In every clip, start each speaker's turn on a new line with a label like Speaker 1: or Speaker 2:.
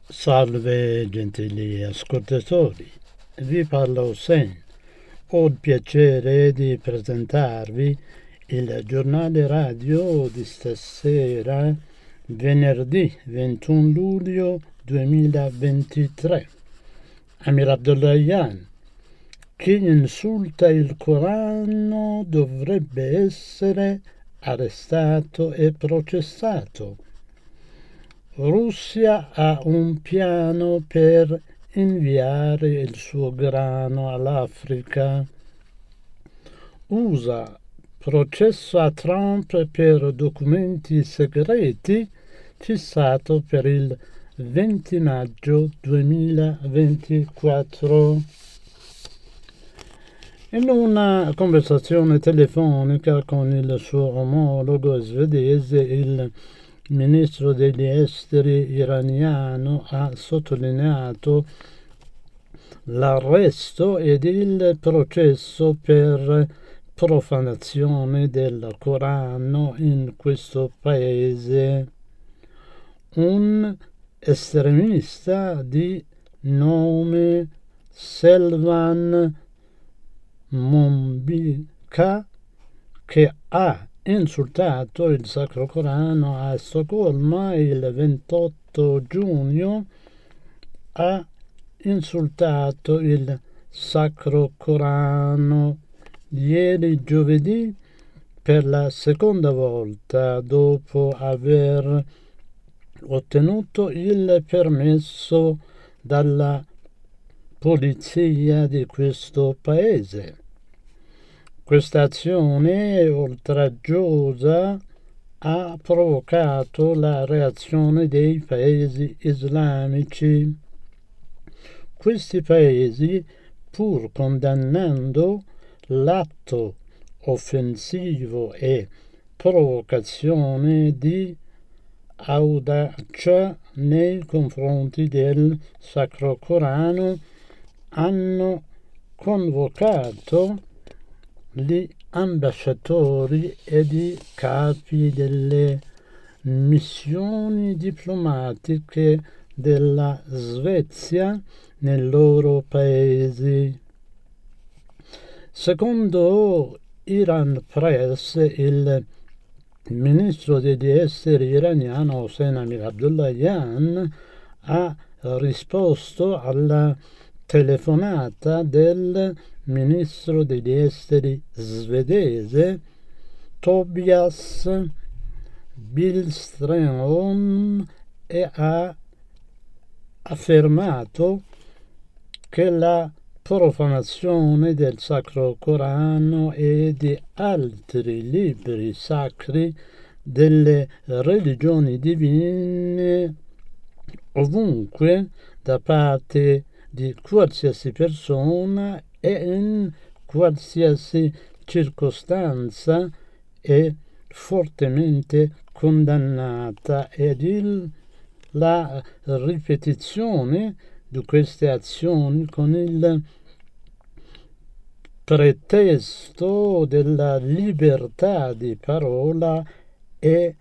Speaker 1: Salve gentili ascoltatori, vi parla Hussein. Ho il piacere di presentarvi il giornale radio di stasera, venerdì 21 luglio 2023. Amir Abdollahian: chi insulta il Corano dovrebbe essere arrestato e processato. Russia ha un piano per inviare il suo grano all'Africa. USA: processo a Trump per documenti segreti fissato per il 20 maggio 2024. In una conversazione telefonica con il suo omologo svedese, il ministro degli esteri iraniano ha sottolineato l'arresto ed il processo per profanazione del Corano in questo paese. Un estremista di nome Selvan Mombika, che ha insultato il Sacro Corano a Stoccolma il 28 giugno, ha insultato il Sacro Corano ieri giovedì per la seconda volta dopo aver ottenuto il permesso dalla polizia di questo paese. Questa azione oltraggiosa ha provocato la reazione dei paesi islamici. Questi paesi, pur condannando l'atto offensivo e provocazione di audacia nei confronti del Sacro Corano, hanno convocato gli ambasciatori ed i capi delle missioni diplomatiche della Svezia nei loro paesi. Secondo Iran Press, il ministro degli esteri iraniano Hossein Amir Abdollahian ha risposto alla telefonata del ministro degli esteri svedese Tobias Billström e ha affermato che la profanazione del Sacro Corano e di altri libri sacri delle religioni divine ovunque da parte di qualsiasi persona e in qualsiasi circostanza è fortemente condannata ed la ripetizione di queste azioni con il pretesto della libertà di parola è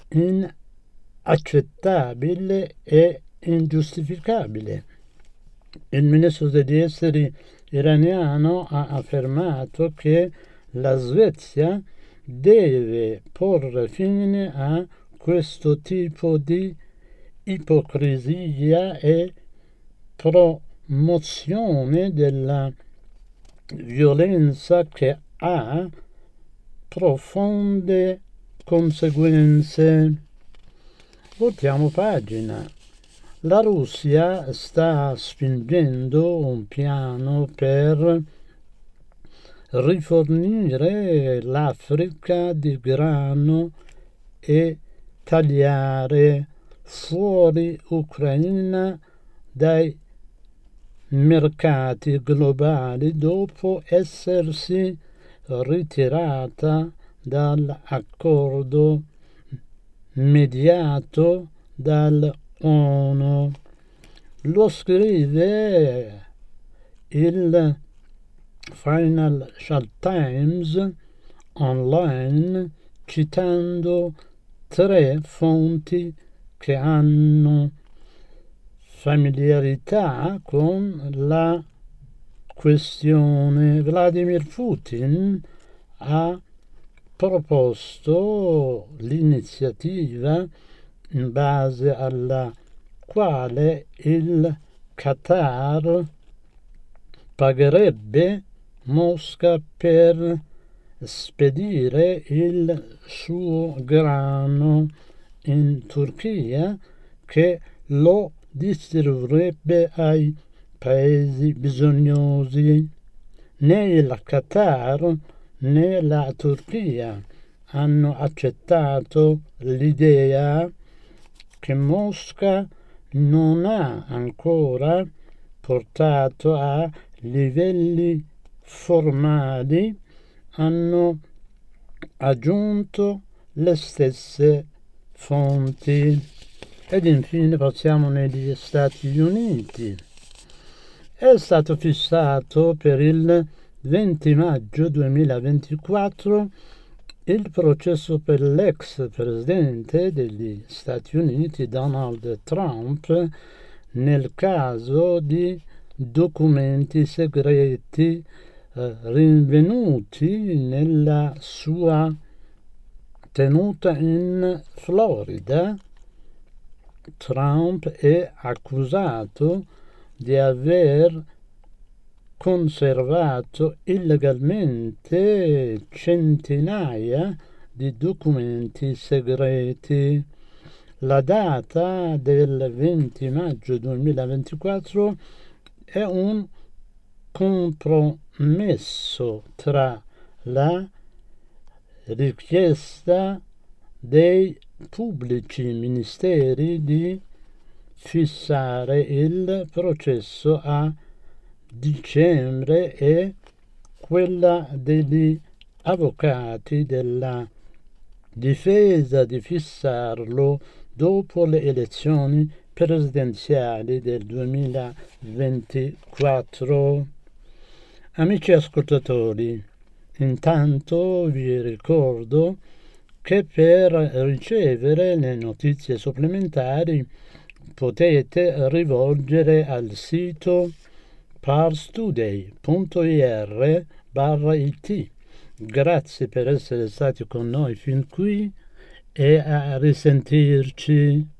Speaker 1: inaccettabile e ingiustificabile. Il ministro degli esteri iraniano ha affermato che la Svezia deve porre fine a questo tipo di ipocrisia e promozione della violenza che ha profonde conseguenze. Voltiamo pagina. La Russia sta spingendo un piano per rifornire l'Africa di grano e tagliare fuori Ucraina dai mercati globali dopo essersi ritirata dall'accordo mediato dall'ONU. Lo scrive il Financial Times online citando 3 fonti che hanno familiarità con la questione. Vladimir Putin ha proposto l'iniziativa in base alla quale il Qatar pagherebbe Mosca per spedire il suo grano in Turchia, che lo distribuirebbe ai paesi bisognosi. Né il Qatar né la Turchia hanno accettato l'idea, che Mosca non ha ancora portato a livelli formali, hanno aggiunto le stesse fonti. Ed infine passiamo negli Stati Uniti. È stato fissato per il 20 maggio 2024 il processo per l'ex presidente degli Stati Uniti Donald Trump nel caso di documenti segreti rinvenuti nella sua tenuta in Florida. Trump è accusato di aver conservato illegalmente centinaia di documenti segreti. La data del 20 maggio 2024 è un compromesso tra la richiesta dei pubblici ministeri di fissare il processo a dicembre e quella degli avvocati della difesa di fissarlo dopo le elezioni presidenziali del 2024. Amici ascoltatori, intanto vi ricordo che per ricevere le notizie supplementari potete rivolgere al sito parstoday.ir/it. Grazie per essere stati con noi fin qui e a risentirci.